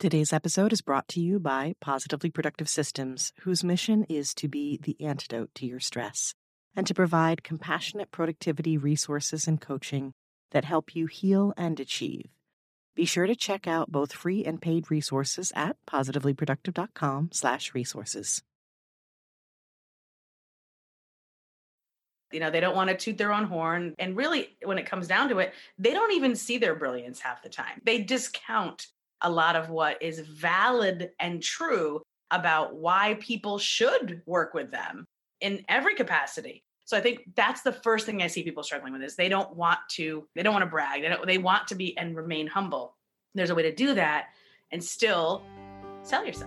Today's episode is brought to you by Positively Productive Systems, whose mission is to be the antidote to your stress and to provide compassionate productivity resources and coaching that help you heal and achieve. Be sure to check out both free and paid resources at positivelyproductive.com/resources. They don't want to toot their own horn. And really, when it comes down to it, they don't even see their brilliance half the time. They discount a lot of what is valid and true about why people should work with them in every capacity. So I think that's the first thing I see people struggling with is they don't want to brag. They want to be and remain humble. There's a way to do that and still sell yourself.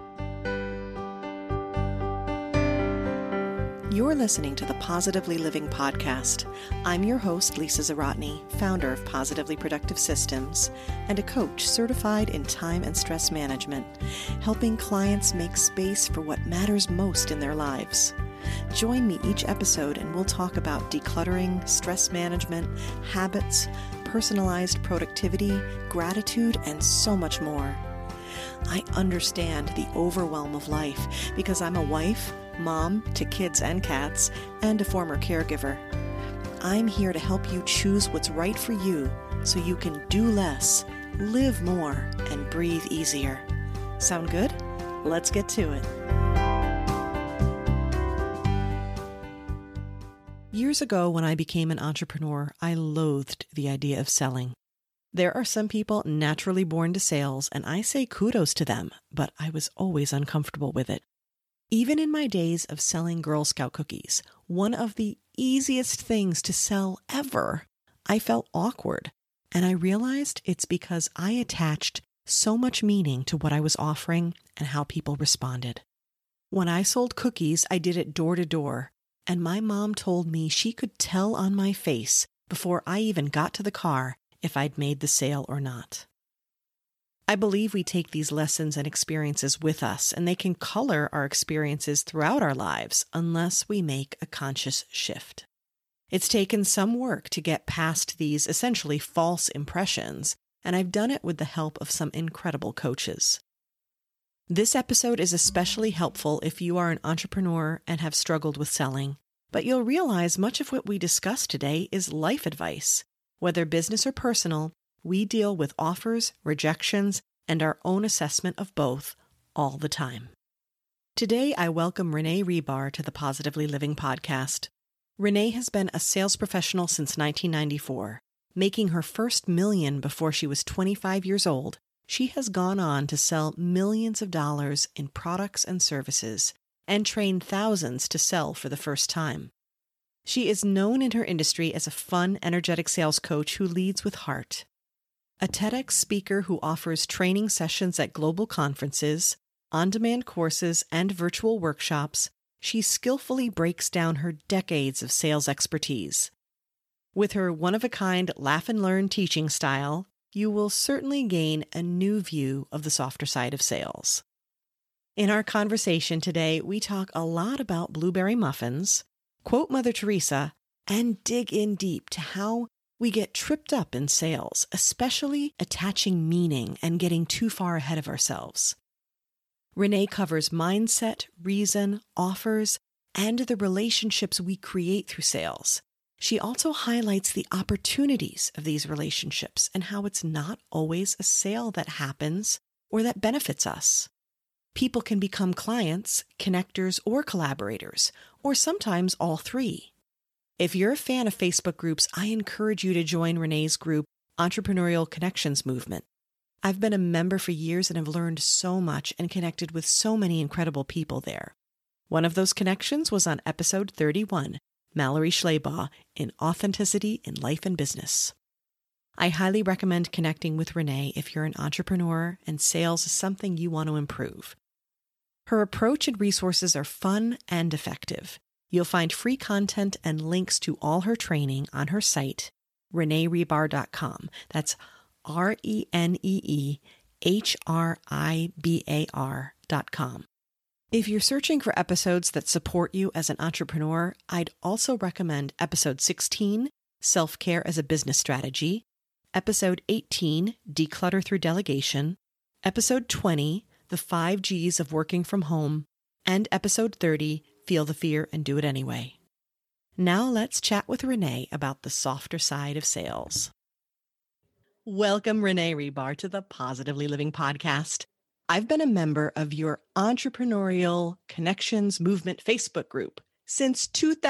You're listening to the Positively Living Podcast. I'm your host, Lisa Zawrotny, founder of Positively Productive Systems and a coach certified in time and stress management, helping clients make space for what matters most in their lives. Join me each episode and we'll talk about decluttering, stress management, habits, personalized productivity, gratitude, and so much more. I understand the overwhelm of life because I'm a wife, mom to kids and cats, and a former caregiver. I'm here to help you choose what's right for you so you can do less, live more, and breathe easier. Sound good? Let's get to it. Years ago, when I became an entrepreneur, I loathed the idea of selling. There are some people naturally born to sales, and I say kudos to them, but I was always uncomfortable with it. Even in my days of selling Girl Scout cookies, one of the easiest things to sell ever, I felt awkward, and I realized it's because I attached so much meaning to what I was offering and how people responded. When I sold cookies, I did it door to door, and my mom told me she could tell on my face before I even got to the car if I'd made the sale or not. I believe we take these lessons and experiences with us, and they can color our experiences throughout our lives unless we make a conscious shift. It's taken some work to get past these essentially false impressions, and I've done it with the help of some incredible coaches. This episode is especially helpful if you are an entrepreneur and have struggled with selling, but you'll realize much of what we discuss today is life advice. Whether business or personal, we deal with offers, rejections, and our own assessment of both all the time. Today, I welcome Renee Rebar to the Positively Living Podcast. Renee has been a sales professional since 1994. Making her first million before she was 25 years old, she has gone on to sell millions of dollars in products and services and train thousands to sell for the first time. She is known in her industry as a fun, energetic sales coach who leads with heart. A TEDx speaker who offers training sessions at global conferences, on-demand courses, and virtual workshops, she skillfully breaks down her decades of sales expertise. With her one-of-a-kind laugh-and-learn teaching style, you will certainly gain a new view of the softer side of sales. In our conversation today, we talk a lot about blueberry muffins, quote Mother Teresa, and dig in deep to how we get tripped up in sales, especially attaching meaning and getting too far ahead of ourselves. Renee covers mindset, reason, offers, and the relationships we create through sales. She also highlights the opportunities of these relationships and how it's not always a sale that happens or that benefits us. People can become clients, connectors, or collaborators, or sometimes all three. If you're a fan of Facebook groups, I encourage you to join Renee's group, Entrepreneurial Connections Movement. I've been a member for years and have learned so much and connected with so many incredible people there. One of those connections was on episode 31, Mallory Schleybaugh, in Authenticity in Life and Business. I highly recommend connecting with Renee if you're an entrepreneur and sales is something you want to improve. Her approach and resources are fun and effective. You'll find free content and links to all her training on her site, reneerebar.com. That's ReneeHribar.com. If you're searching for episodes that support you as an entrepreneur, I'd also recommend episode 16, Self-Care as a Business Strategy, episode 18, Declutter Through Delegation, Episode 20, The 5 Gs of Working from Home, and Episode 30, Feel the Fear and Do It Anyway. Now let's chat with Renee about the softer side of sales. Welcome, Renee Rebar, to the Positively Living podcast. I've been a member of your Entrepreneurial Connections Movement Facebook group since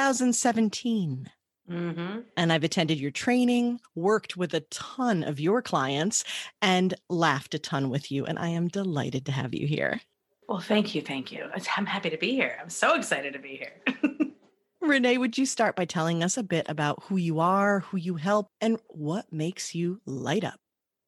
2017. And I've attended your training, worked with a ton of your clients, and laughed a ton with you. And I am delighted to have you here. Well, thank you. Thank you. I'm happy to be here. I'm so excited to be here. Renee, would you start by telling us a bit about who you are, who you help, and what makes you light up?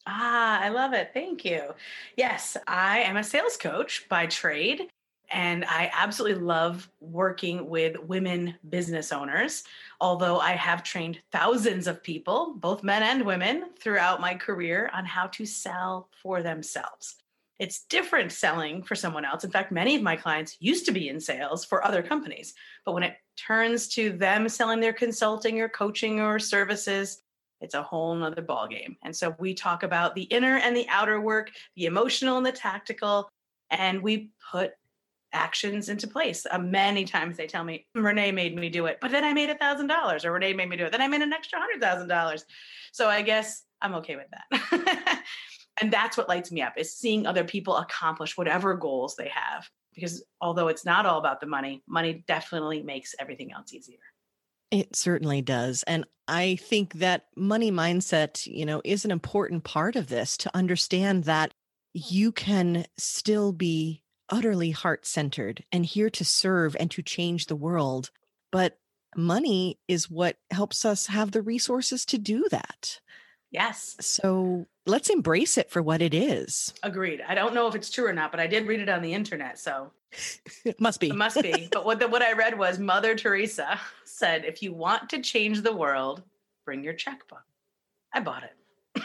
I love it. Thank you. Yes, I am a sales coach by trade. And I absolutely love working with women business owners, although I have trained thousands of people, both men and women, throughout my career on how to sell for themselves. It's different selling for someone else. In fact, many of my clients used to be in sales for other companies, but when it turns to them selling their consulting or coaching or services, it's a whole nother ballgame. And so we talk about the inner and the outer work, the emotional and the tactical, and we put actions into place. Many times they tell me, Renee made me do it, but then I made $1,000, or Renee made me do it, then I made an extra $100,000. So I guess I'm okay with that. And that's what lights me up, is seeing other people accomplish whatever goals they have. Because although it's not all about the money, money definitely makes everything else easier. It certainly does. And I think that money mindset, is an important part of this, to understand that you can still be utterly heart-centered and here to serve and to change the world. But money is what helps us have the resources to do that. Yes. So let's embrace it for what it is. Agreed. I don't know if it's true or not, but I did read it on the internet. So it must be. It must be. But what I read was Mother Teresa said, if you want to change the world, bring your checkbook. I bought it.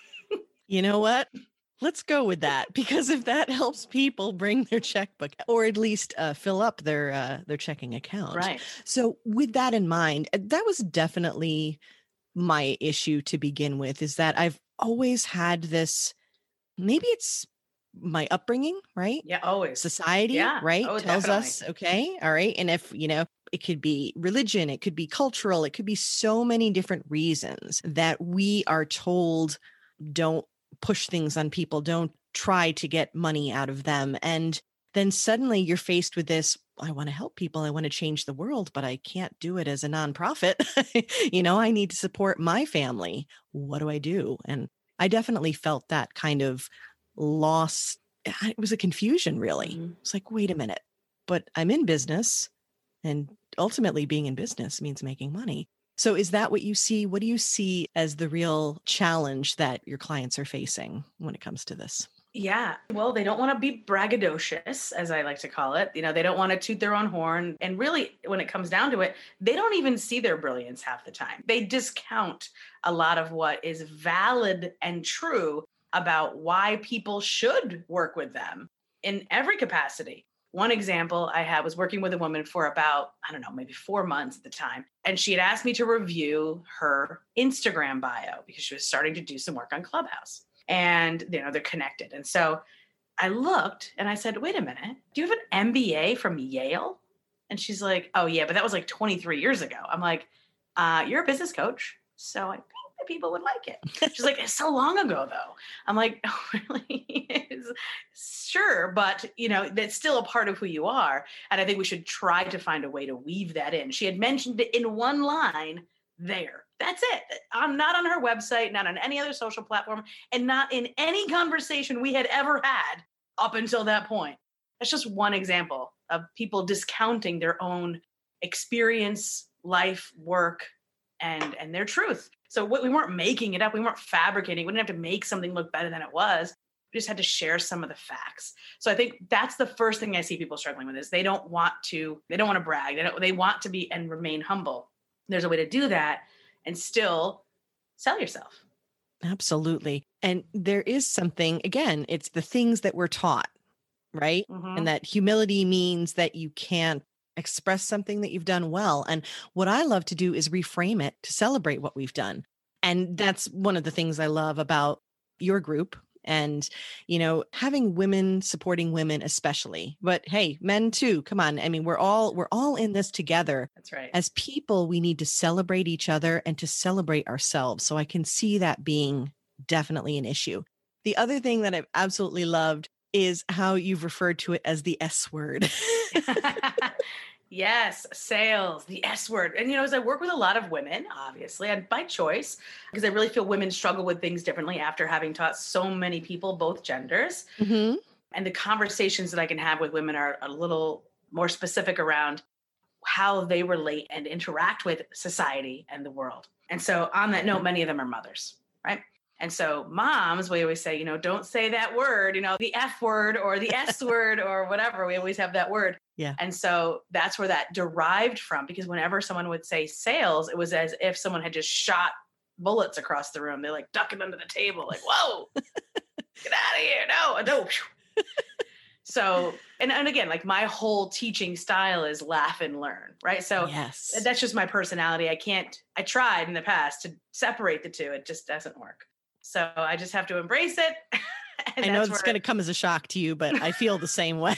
You know what? Let's go with that, because if that helps people bring their checkbook, or at least fill up their checking account. Right. So with that in mind, that was definitely my issue to begin with, is that I've always had this, maybe it's my upbringing, right? Yeah, always. Society, right? Oh, tells definitely. us, okay, all right. And if, it could be religion, it could be cultural, it could be so many different reasons that we are told, don't push things on people, don't try to get money out of them. And then suddenly you're faced with this, I want to help people, I want to change the world, but I can't do it as a nonprofit. I need to support my family. What do I do? And I definitely felt that kind of loss. It was a confusion, really. Mm-hmm. It's like, wait a minute, but I'm in business, and ultimately being in business means making money. So is that what you see? What do you see as the real challenge that your clients are facing when it comes to this? Yeah. Well, they don't want to be braggadocious, as I like to call it. They don't want to toot their own horn. And really, when it comes down to it, they don't even see their brilliance half the time. They discount a lot of what is valid and true about why people should work with them in every capacity. One example I had was working with a woman for about, maybe 4 months at the time. And she had asked me to review her Instagram bio because she was starting to do some work on Clubhouse. And, they're connected. And so I looked and I said, wait a minute, do you have an MBA from Yale? And she's like, oh, yeah, but that was like 23 years ago. I'm like, you're a business coach, so I think that people would like it. She's like, it's so long ago, though. I'm like, oh, really? Sure, but, that's still a part of who you are. And I think we should try to find a way to weave that in. She had mentioned it in one line there. That's it. I'm not on her website, not on any other social platform, and not in any conversation we had ever had up until that point. That's just one example of people discounting their own experience, life, work, and their truth. So we weren't making it up. We weren't fabricating. We didn't have to make something look better than it was. We just had to share some of the facts. So I think that's the first thing I see people struggling with, is they don't want to brag. They want to be and remain humble. There's a way to do that and still sell yourself. Absolutely. And there is something, again, it's the things that we're taught, right? Mm-hmm. And that humility means that you can't express something that you've done well. And what I love to do is reframe it to celebrate what we've done. And that's one of the things I love about your group And, having women supporting women, especially, but hey, men too. Come on. I mean, we're all in this together. That's right. As people, we need to celebrate each other and to celebrate ourselves. So I can see that being definitely an issue. The other thing that I've absolutely loved is how you've referred to it as the S word. Yes, sales, the S word. And, as I work with a lot of women, obviously, and by choice, because I really feel women struggle with things differently after having taught so many people, both genders. Mm-hmm. And the conversations that I can have with women are a little more specific around how they relate and interact with society and the world. And so on that note, many of them are mothers, right? And so moms, we always say, don't say that word, the F word or the S word or whatever. We always have that word. Yeah. And so that's where that derived from, because whenever someone would say sales, it was as if someone had just shot bullets across the room. They're like ducking under the table, like, whoa, get out of here. No. So, and again, like my whole teaching style is laugh and learn, right? So yes, that's just my personality. I tried in the past to separate the two. It just doesn't work. So I just have to embrace it. I know it's going to come as a shock to you, but I feel the same way.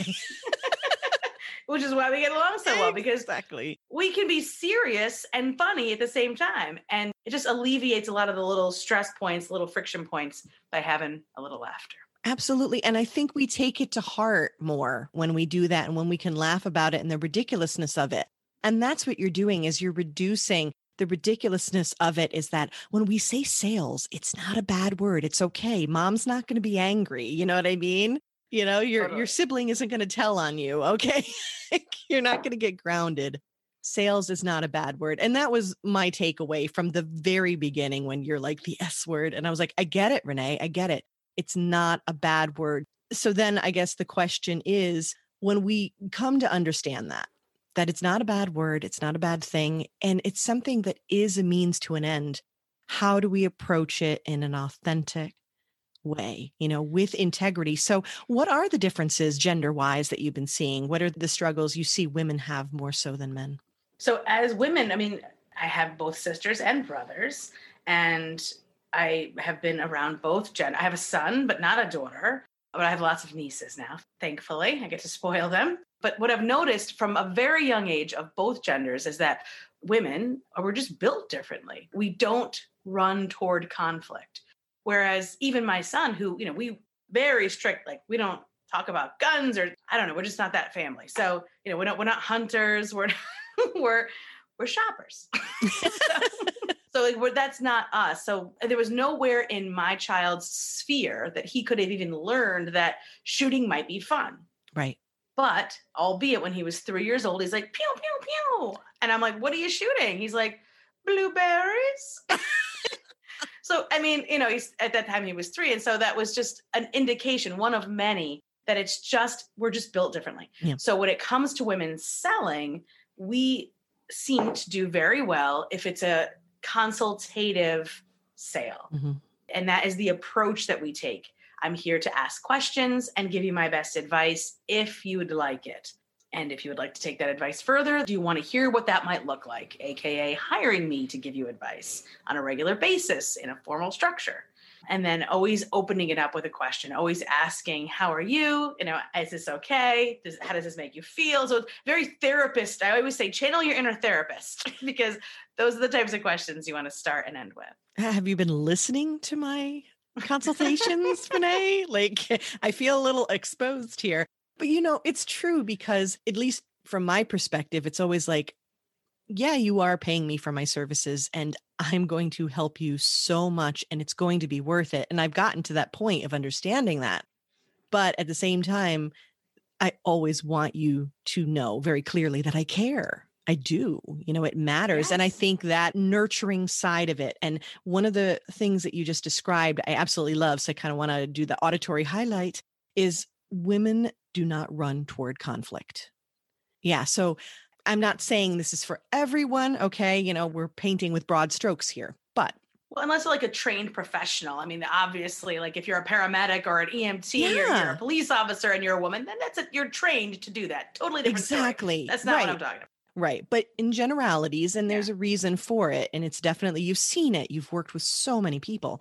Which is why we get along so well, because exactly, we can be serious and funny at the same time. And it just alleviates a lot of the little stress points, little friction points by having a little laughter. Absolutely. And I think we take it to heart more when we do that and when we can laugh about it and the ridiculousness of it. And that's what you're doing, is you're reducing the ridiculousness of it. Is that when we say sales, it's not a bad word. It's okay. Mom's not going to be angry. You know what I mean? Your sibling isn't going to tell on you. Okay. You're not going to get grounded. Sales is not a bad word. And that was my takeaway from the very beginning when you're like the S word. And I was like, I get it, Renee. I get it. It's not a bad word. So then I guess the question is, when we come to understand that it's not a bad word, it's not a bad thing, and it's something that is a means to an end, how do we approach it in an authentic way, with integrity? So what are the differences gender-wise that you've been seeing? What are the struggles you see women have more so than men? So as women, I mean, I have both sisters and brothers, and I have been around both genders. I have a son, but not a daughter. But I have lots of nieces now, thankfully. I get to spoil them. But what I've noticed from a very young age of both genders is that women we're just built differently. We don't run toward conflict. Whereas even my son, who, we very strict, like we don't talk about guns or I don't know, we're just not that family. So, we're not hunters, we're shoppers. So that's not us. So there was nowhere in my child's sphere that he could have even learned that shooting might be fun. Right. But albeit when he was 3 years old, he's like, pew, pew, pew. And I'm like, what are you shooting? He's like, blueberries. So, I mean, at that time he was 3. And so that was just an indication, one of many, that we're just built differently. Yeah. So when it comes to women selling, we seem to do very well if it's a consultative sale. Mm-hmm. And that is the approach that we take. I'm here to ask questions and give you my best advice if you would like it. And if you would like to take that advice further, do you want to hear what that might look like? AKA hiring me to give you advice on a regular basis in a formal structure. And then always opening it up with a question, always asking, how are you? Is this okay? How does this make you feel? So it's very therapist. I always say, channel your inner therapist, because those are the types of questions you want to start and end with. Have you been listening to my consultations, Renee? Like, I feel a little exposed here. But, it's true, because at least from my perspective, it's always like, yeah, you are paying me for my services and I'm going to help you so much and it's going to be worth it. And I've gotten to that point of understanding that. But at the same time, I always want you to know very clearly that I care. I do. It matters. Yes. And I think that nurturing side of it. And one of the things that you just described, I absolutely love. So I kind of want to do the auditory highlight is women do not run toward conflict. Yeah. So I'm not saying this is for everyone. Okay. We're painting with broad strokes here, but. Well, unless you're like a trained professional. I mean, obviously, like if you're a paramedic or an EMT or you're a police officer and you're a woman, then you're trained to do that. Totally different Exactly. story. That's not what I'm talking about. Right. But in generalities, and there's a reason for it. And it's definitely, you've seen it. You've worked with so many people.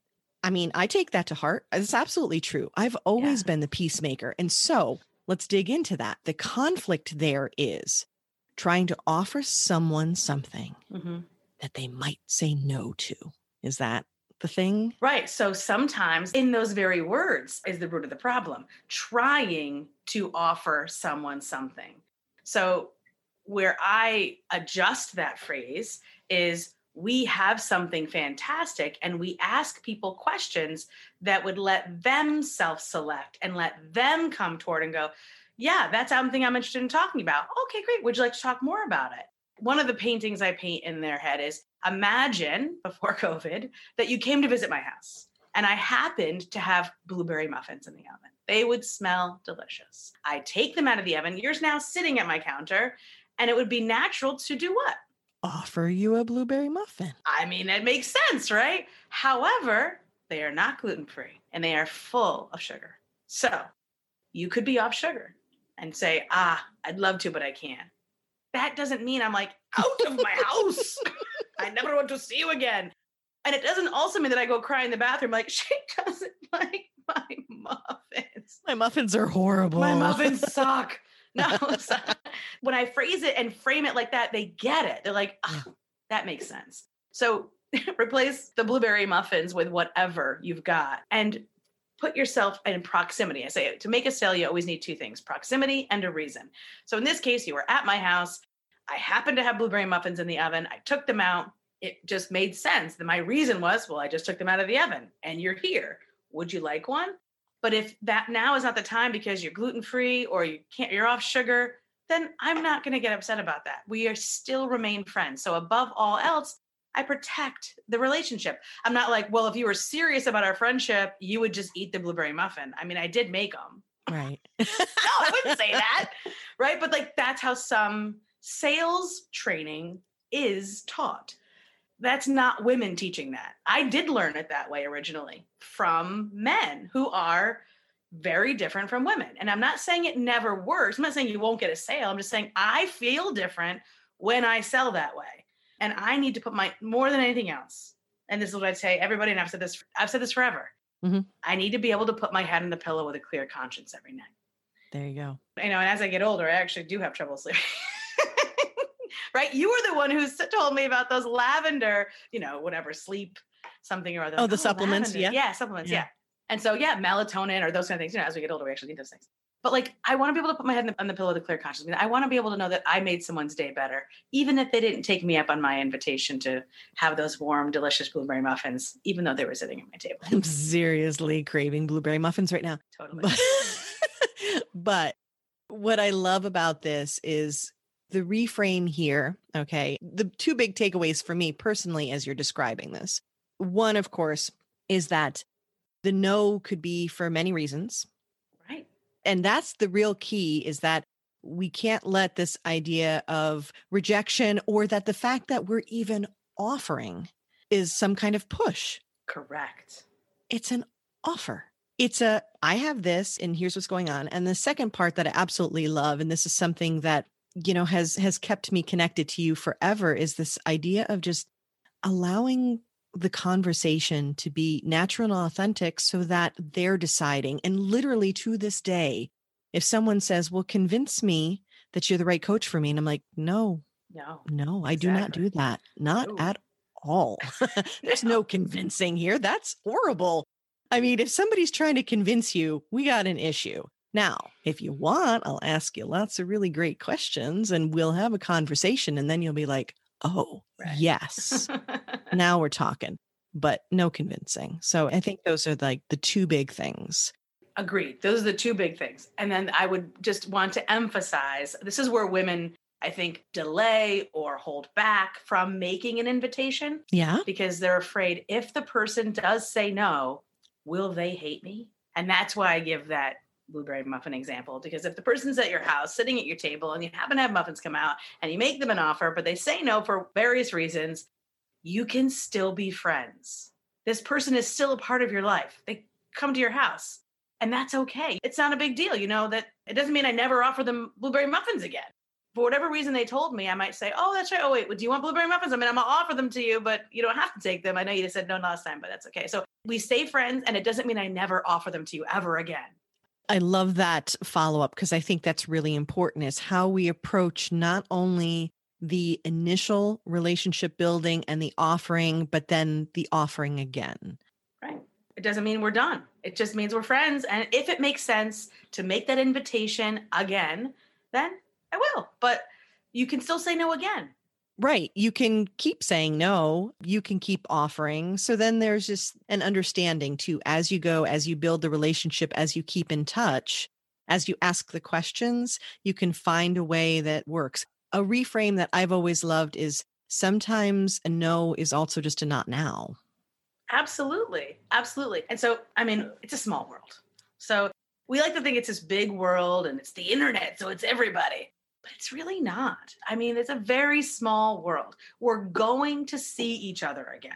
I mean, I take that to heart. It's absolutely true. I've always Yeah. been the peacemaker. And so let's dig into that. The conflict there is trying to offer someone something hmm that they might say no to. Is that the thing? Right. So sometimes in those very words is the root of the problem, trying to offer someone something. So where I adjust that phrase is we have something fantastic and we ask people questions that would let them self-select and let them come toward and go, yeah, that's something I'm interested in talking about. Okay, great. Would you like to talk more about it? One of the paintings I paint in their head is imagine before COVID that you came to visit my house and I happened to have blueberry muffins in the oven. They would smell delicious. I take them out of the oven. You're now sitting at my counter, and it would be natural to do what? Offer you a blueberry muffin. I mean, it makes sense, right? However, they are not gluten-free and they are full of sugar. So you could be off sugar and say, I'd love to, but I can't. That doesn't mean I'm like out of my house. I never want to see you again. And it doesn't also mean that I go cry in the bathroom like, she doesn't like my muffins. My muffins are horrible. My muffins suck. No, when I phrase it and frame it like that, they get it. They're like, that makes sense. So replace the blueberry muffins with whatever you've got and put yourself in proximity. I say to make a sale, you always need two things, proximity and a reason. So in this case, you were at my house. I happened to have blueberry muffins in the oven. I took them out. It just made sense. My reason was, well, I just took them out of the oven and you're here. Would you like one? But if that now is not the time because you're gluten-free or you're off sugar, then I'm not going to get upset about that. We are still remain friends. So above all else, I protect the relationship. I'm not like, well, if you were serious about our friendship, you would just eat the blueberry muffin. I mean, I did make them. Right. No, I wouldn't say that. Right. But like, that's how some sales training is taught. That's not women teaching that. I did learn it that way originally from men who are very different from women. And I'm not saying it never works. I'm not saying you won't get a sale. I'm just saying I feel different when I sell that way. And I need to put more than anything else. And this is what I'd say, everybody, and I've said this forever. Mm-hmm. I need to be able to put my head on the pillow with a clear conscience every night. There you go. And as I get older, I actually do have trouble sleeping. Right? You were the one who told me about those lavender, whatever, sleep something or other. Oh, the supplements. Lavender. Yeah. Yeah, supplements. Yeah. And so, melatonin or those kind of things, as we get older, we actually need those things. But like, I want to be able to put my head on the pillow with a clear conscience. I want to be able to know that I made someone's day better, even if they didn't take me up on my invitation to have those warm, delicious blueberry muffins, even though they were sitting at my table. I'm seriously craving blueberry muffins right now. Totally. But what I love about this is the reframe here. Okay. The two big takeaways for me personally, as you're describing this. One, of course, is that the no could be for many reasons. Right. And that's the real key, is that we can't let this idea of rejection or that the fact that we're even offering is some kind of push. Correct. It's an offer. It's I have this and here's what's going on. And the second part that I absolutely love, and this is something that, has kept me connected to you forever, is this idea of just allowing the conversation to be natural and authentic so that they're deciding. And literally to this day, if someone says, well, convince me that you're the right coach for me. And I'm like, no, I do not do that. Not at all. There's no convincing here. That's horrible. I mean, if somebody's trying to convince you, we got an issue. Now, if you want, I'll ask you lots of really great questions and we'll have a conversation. And then you'll be like, oh, right. Yes. Now we're talking, but no convincing. So I think those are like the two big things. Agreed. Those are the two big things. And then I would just want to emphasize, this is where women, I think, delay or hold back from making an invitation. Yeah. Because they're afraid if the person does say no, will they hate me? And that's why I give that blueberry muffin example, because if the person's at your house sitting at your table and you happen to have muffins come out and you make them an offer, but they say no for various reasons, you can still be friends. This person is still a part of your life. They come to your house and that's okay. It's not a big deal. That it doesn't mean I never offer them blueberry muffins again. for whatever reason they told me, I might say, oh, that's right. Oh, wait, do you want blueberry muffins? I mean, I'm going to offer them to you, but you don't have to take them. I know you just said no last time, but that's okay. So we stay friends, and it doesn't mean I never offer them to you ever again. I love that follow-up because I think that's really important, is how we approach not only the initial relationship building and the offering, but then the offering again. Right. It doesn't mean we're done. It just means we're friends. And if it makes sense to make that invitation again, then I will. But you can still say no again. Right. You can keep saying no. You can keep offering. So then there's just an understanding too, as you go, as you build the relationship, as you keep in touch, as you ask the questions, you can find a way that works. A reframe that I've always loved is sometimes a no is also just a not now. Absolutely. Absolutely. And so, I mean, it's a small world. So we like to think it's this big world and it's the internet. So it's everybody. But it's really not. I mean, it's a very small world. We're going to see each other again.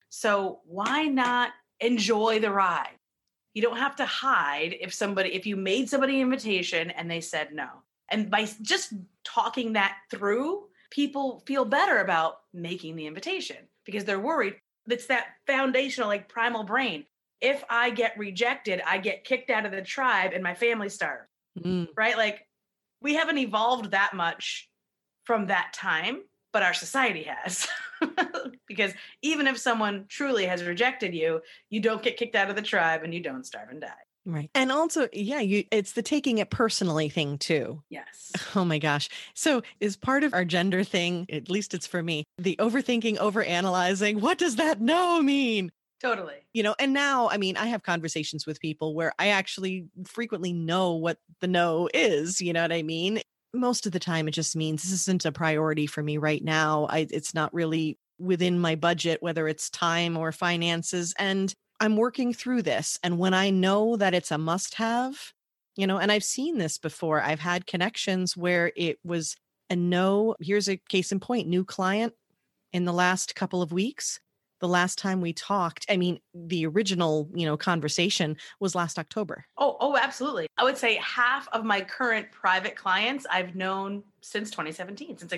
So why not enjoy the ride? You don't have to hide if you made somebody an invitation and they said no. And by just talking that through, people feel better about making the invitation because they're worried. It's that foundational, like primal brain. If I get rejected, I get kicked out of the tribe and my family starves, right? Like, we haven't evolved that much from that time, but our society has. Because even if someone truly has rejected you, you don't get kicked out of the tribe and you don't starve and die. Right. And also, it's the taking it personally thing too. Yes. Oh my gosh. So is part of our gender thing, at least it's for me, the overthinking, overanalyzing. What does that no mean? Totally. And now, I mean, I have conversations with people where I actually frequently know what the no is. You know what I mean? Most of the time, it just means this isn't a priority for me right now. It's not really within my budget, whether it's time or finances. And I'm working through this. And when I know that it's a must have, and I've seen this before, I've had connections where it was a no. Here's a case in point, new client in the last couple of weeks. The last time we talked, I mean, the original, conversation was last October. Oh, absolutely. I would say half of my current private clients I've known since 2017, since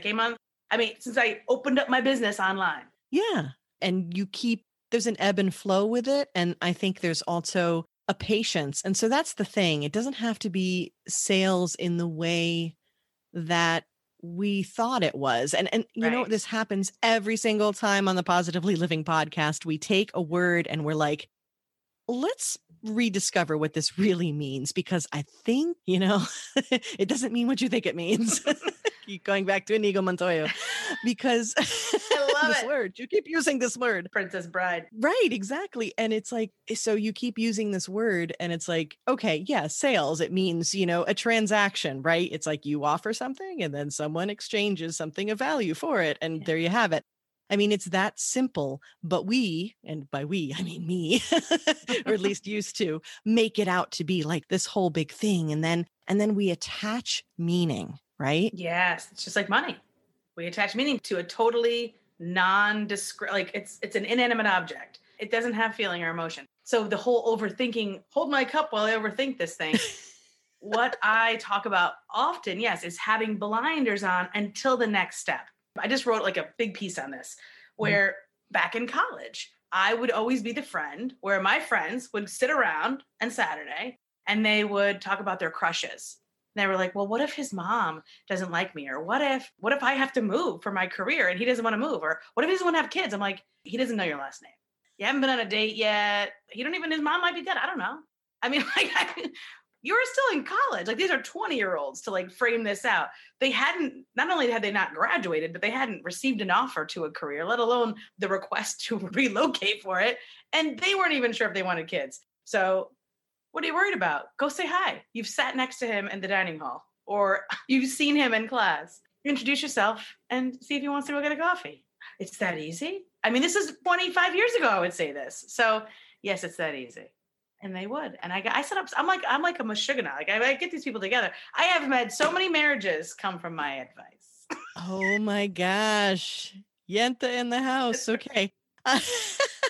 since I opened up my business online. Yeah. And there's an ebb and flow with it. And I think there's also a patience. And so that's the thing. It doesn't have to be sales in the way that we thought it was. And Right. This happens every single time on the Positively Living podcast. We take a word and we're like, let's rediscover what this really means, because I think, it doesn't mean what you think it means. Keep going back to Inigo Montoya because I love this word, you keep using this word. Princess Bride. Right, exactly. And it's like, so you keep using this word and it's like, okay, yeah, sales, it means, a transaction, right? It's like you offer something and then someone exchanges something of value for it. And there you have it. I mean, it's that simple, but we, and by we, I mean me, or at least used to make it out to be like this whole big thing. And then we attach meaning, right? Yes. It's just like money. We attach meaning to a totally nondescript, like it's an inanimate object. It doesn't have feeling or emotion. So the whole overthinking, hold my cup while I overthink this thing. What I talk about often, yes, is having blinders on until the next step. I just wrote like a big piece on this where back in college, I would always be the friend where my friends would sit around on Saturday and they would talk about their crushes. They were like, well, what if his mom doesn't like me? Or what if I have to move for my career and he doesn't want to move? Or what if he doesn't want to have kids? I'm like, he doesn't know your last name. You haven't been on a date yet. His mom might be dead. I don't know. I mean, you were still in college. Like, these are 20-year-olds to like frame this out. Not only had they not graduated, but they hadn't received an offer to a career, let alone the request to relocate for it. And they weren't even sure if they wanted kids. So what are you worried about? Go say hi. You've sat next to him in the dining hall, or you've seen him in class. Introduce yourself and see if he wants to go get a coffee. It's that easy. I mean, this is 25 years ago, I would say this. So yes, it's that easy. And they would. And I set up, I'm like a mashugana. Like I get these people together. I have had so many marriages come from my advice. Oh my gosh. Yenta in the house. Okay.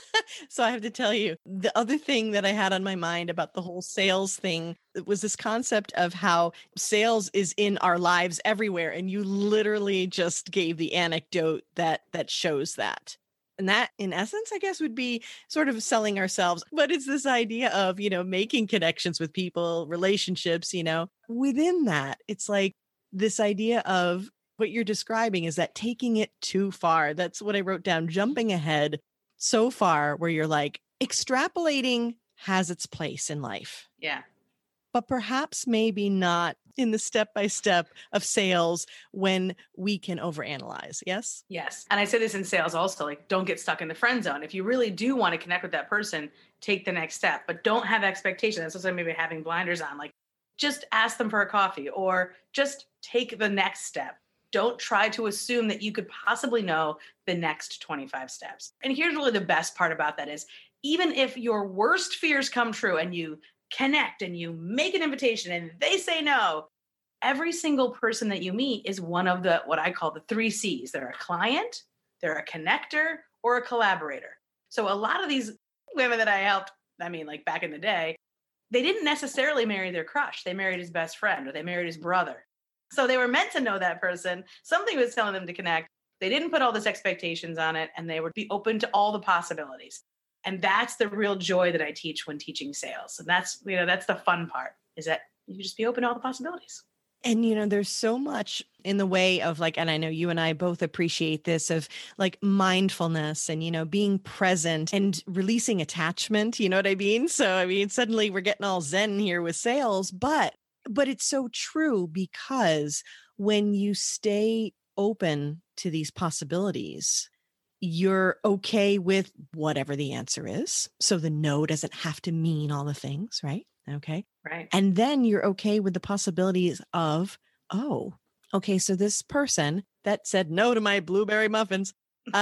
So I have to tell you, the other thing that I had on my mind about the whole sales thing was this concept of how sales is in our lives everywhere. And you literally just gave the anecdote that shows that. And that, in essence, I guess, would be sort of selling ourselves. But it's this idea of, making connections with people, relationships, within that. It's like this idea of what you're describing is that taking it too far. That's what I wrote down, jumping ahead so far where you're like, extrapolating has its place in life. Yeah. But perhaps maybe not in the step-by-step of sales when we can overanalyze. Yes? Yes. And I say this in sales also, like, don't get stuck in the friend zone. If you really do want to connect with that person, take the next step, but don't have expectations. That's also maybe having blinders on, like just ask them for a coffee or just take the next step. Don't try to assume that you could possibly know the next 25 steps. And here's really the best part about that is, even if your worst fears come true and you connect and you make an invitation and they say no, every single person that you meet is one of the, what I call the 3 C's. They're a client, they're a connector, or a collaborator. So a lot of these women that I helped, like back in the day, they didn't necessarily marry their crush. They married his best friend or they married his brother. So they were meant to know that person. Something was telling them to connect. They didn't put all these expectations on it, and they would be open to all the possibilities. And that's the real joy that I teach when teaching sales. And that's the fun part, is that you just be open to all the possibilities. And, there's so much in the way of and I know you and I both appreciate this, of mindfulness and, being present and releasing attachment. You know what I mean? So, suddenly we're getting all zen here with sales, but it's so true, because when you stay open to these possibilities, you're okay with whatever the answer is. So the no doesn't have to mean all the things, right? Okay. Right. And then you're okay with the possibilities of, oh, okay, so this person that said no to my blueberry muffins,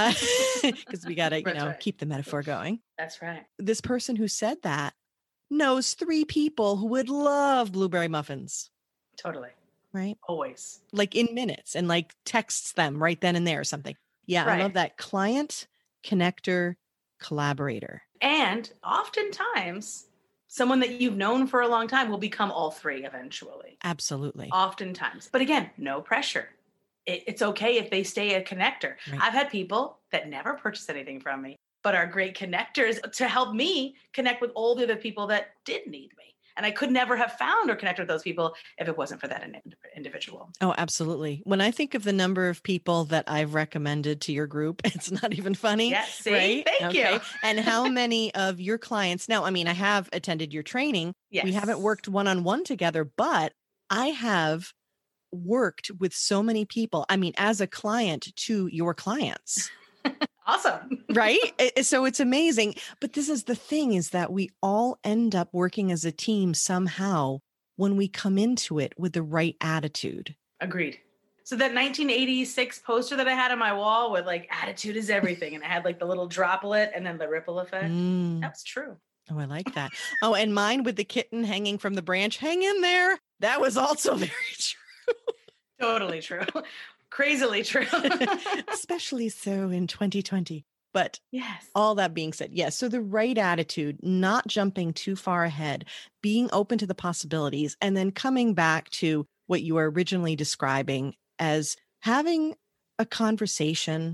because we got to, right. keep the metaphor going. That's right. This person who said that knows 3 people who would love blueberry muffins. Totally. Right. Always. In minutes, and texts them right then and there or something. Yeah. Right. I love that. Client, connector, collaborator. And oftentimes someone that you've known for a long time will become all 3 eventually. Absolutely. Oftentimes. But again, no pressure. It's okay if they stay a connector. Right. I've had people that never purchased anything from me, but are great connectors to help me connect with all the other people that did need me. And I could never have found or connected with those people if it wasn't for that individual. Oh, absolutely. When I think of the number of people that I've recommended to your group, it's not even funny. Yes, see? Right? Thank you. And how many of your clients now, I have attended your training. Yes. We haven't worked one-on-one together, but I have worked with so many people. As a client to your clients. Awesome. Right? So it's amazing. But this is the thing, is that we all end up working as a team somehow when we come into it with the right attitude. Agreed. So that 1986 poster that I had on my wall with attitude is everything. And I had the little droplet and then the ripple effect. That was true. Oh, I like that. Oh, and mine with the kitten hanging from the branch, hang in there. That was also very true. Totally true. Crazily true. Especially so in 2020. But yes, all that being said, yes. So the right attitude, not jumping too far ahead, being open to the possibilities, and then coming back to what you were originally describing as having a conversation,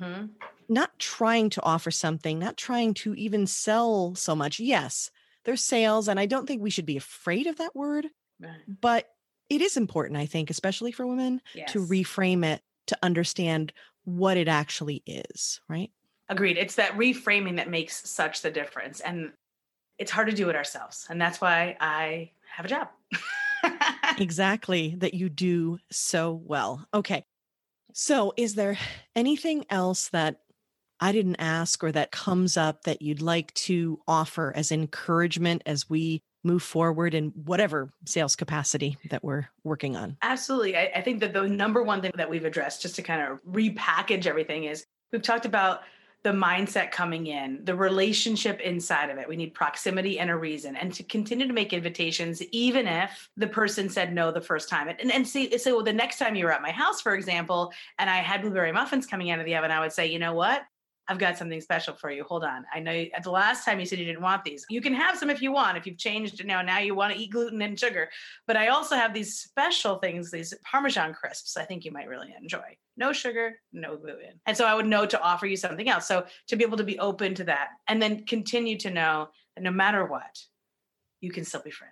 not trying to offer something, not trying to even sell so much. Yes, there's sales, and I don't think we should be afraid of that word, but it is important, I think, especially for women, to reframe it, to understand what it actually is, right? Agreed. It's that reframing that makes such the difference. And it's hard to do it ourselves. And that's why I have a job. Exactly. That you do so well. Okay. So is there anything else that I didn't ask or that comes up that you'd like to offer as encouragement as we move forward in whatever sales capacity that we're working on? Absolutely. I think that the number one thing that we've addressed, just to kind of repackage everything, is we've talked about the mindset coming in, the relationship inside of it. We need proximity and a reason, and to continue to make invitations, even if the person said no the first time. And say, well, the next time you were at my house, for example, and I had blueberry muffins coming out of the oven, I would say, you know what? I've got something special for you. Hold on. I know at the last time you said you didn't want these. You can have some if you want, if you've changed it now you want to eat gluten and sugar. But I also have these special things, these Parmesan crisps I think you might really enjoy. No sugar, no gluten. And so I would know to offer you something else. So to be able to be open to that and then continue to know that no matter what, you can still be friends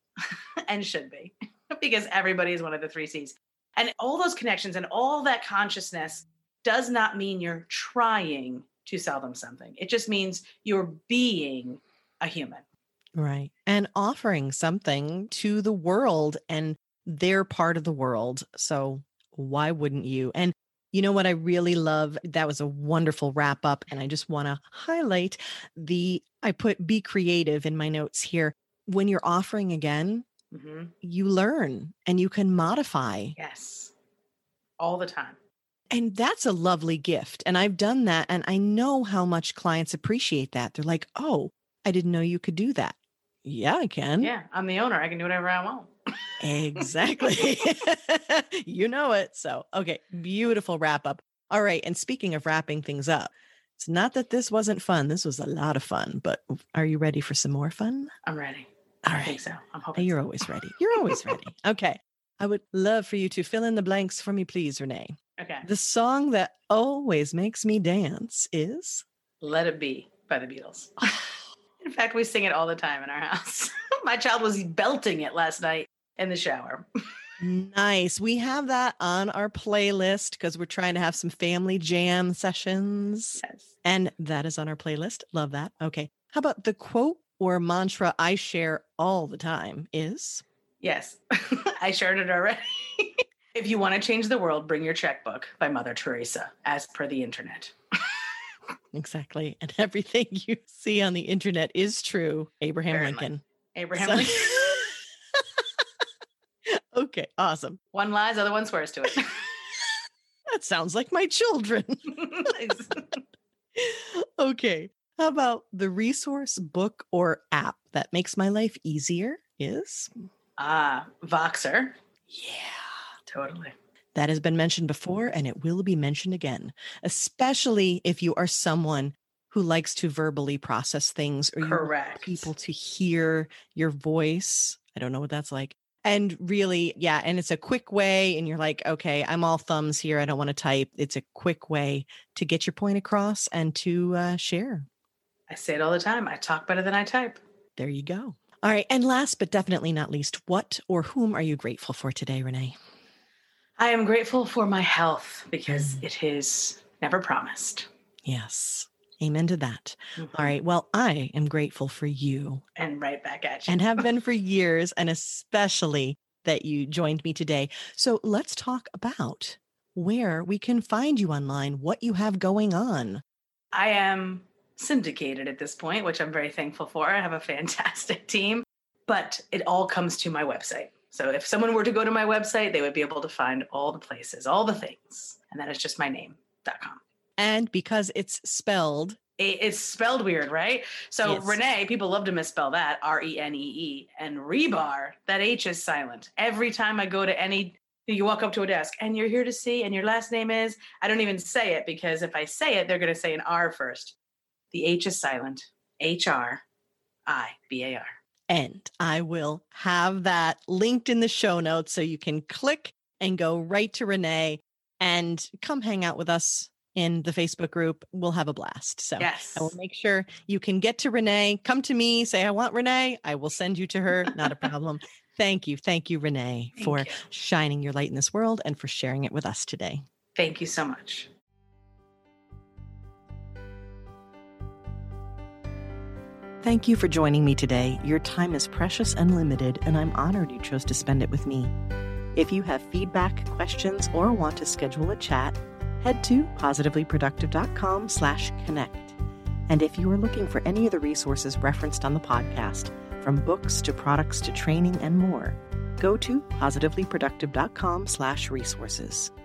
and should be, because everybody is one of the 3 C's. And all those connections and all that consciousness does not mean you're trying to sell them something. It just means you're being a human. Right. And offering something to the world, and they're part of the world. So why wouldn't you? And you know what I really love? That was a wonderful wrap up. And I just want to highlight I put be creative in my notes here. When you're offering again, you learn and you can modify. Yes. All the time. And that's a lovely gift. And I've done that. And I know how much clients appreciate that. They're like, oh, I didn't know you could do that. Yeah, I can. Yeah, I'm the owner. I can do whatever I want. Exactly. You know it. So, okay, beautiful wrap up. All right. And speaking of wrapping things up, it's not that this wasn't fun. This was a lot of fun, but are you ready for some more fun? I'm ready. All right. I think so. I'm hoping You're always ready. You're always ready. Okay. I would love for you to fill in the blanks for me, please, Renee. Okay. The song that always makes me dance is Let It Be by the Beatles. In fact, we sing it all the time in our house. My child was belting it last night in the shower. Nice. We have that on our playlist because we're trying to have some family jam sessions. Yes. And that is on our playlist. Love that. Okay. How about the quote or mantra I share all the time is? Yes, I shared it already. If you want to change the world, bring your checkbook by Mother Teresa, as per the internet. Exactly. And everything you see on the internet is true. Abraham Lincoln. Lincoln. Okay, awesome. One lies, other one swears to it. That sounds like my children. Okay. How about the resource, book, or app that makes my life easier is? Voxer. Yeah. Totally. That has been mentioned before, and it will be mentioned again, especially if you are someone who likes to verbally process things or you want people to hear your voice. I don't know what that's like. And really, yeah, and it's a quick way, and you're like, okay, I'm all thumbs here. I don't want to type. It's a quick way to get your point across and to share. I say it all the time. I talk better than I type. There you go. All right. And last but definitely not least, what or whom are you grateful for today, Renee? I am grateful for my health because it is never promised. Yes. Amen to that. All right. Well, I am grateful for you. And right back at you. And have been for years, and especially that you joined me today. So let's talk about where we can find you online, what you have going on. I am syndicated at this point, which I'm very thankful for. I have a fantastic team, but it all comes to my website. So if someone were to go to my website, they would be able to find all the places, all the things. And that is just my name.com. And because it's spelled weird, right? So yes. Renee, people love to misspell that, Renee, and rebar, that H is silent. Every time I go to you walk up to a desk and you're here to see, and your last name is, I don't even say it because if I say it, they're going to say an R first. The H is silent, HRIBAR. And I will have that linked in the show notes so you can click and go right to Renee and come hang out with us in the Facebook group. We'll have a blast. So yes. I will make sure you can get to Renee. Come to me, say, I want Renee. I will send you to her. Not a problem. Thank you. Thank you, Renee, for shining your light in this world and for sharing it with us today. Thank you so much. Thank you for joining me today. Your time is precious and limited, and I'm honored you chose to spend it with me. If you have feedback, questions, or want to schedule a chat, head to positivelyproductive.com/connect. And if you are looking for any of the resources referenced on the podcast, from books to products to training and more, go to positivelyproductive.com/resources.